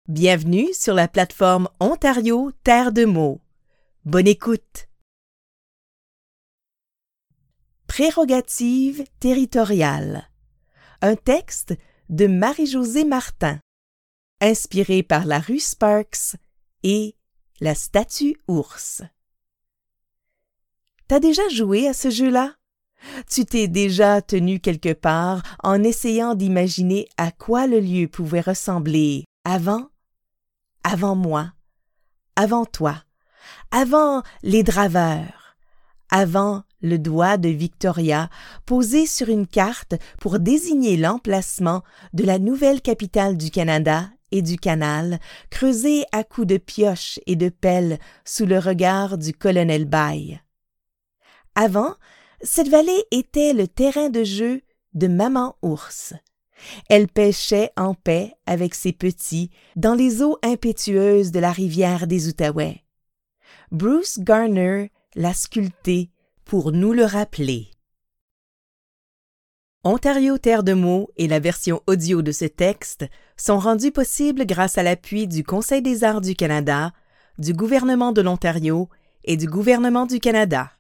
Bienvenue sur la plateforme Ontario Terre de mots. Bonne écoute! Prérogative territoriale. Un texte de Marie-Josée Martin, inspiré par la rue Sparks et la statue ours. T'as déjà joué à ce jeu-là? Tu t'es déjà tenu quelque part en essayant d'imaginer à quoi le lieu pouvait ressembler avant moi, avant toi, avant les draveurs, avant le doigt de Victoria posé sur une carte pour désigner l'emplacement de la nouvelle capitale du Canada et du canal, creusé à coups de pioche et de pelle sous le regard du colonel Baille. Avant, cette vallée était le terrain de jeu de Maman Ours. Elle pêchait en paix avec ses petits dans les eaux impétueuses de la rivière des Outaouais. Bruce Garner l'a sculptée pour nous le rappeler. Ontario Terre de mots et la version audio de ce texte sont rendus possibles grâce à l'appui du Conseil des arts du Canada, du gouvernement de l'Ontario et du gouvernement du Canada.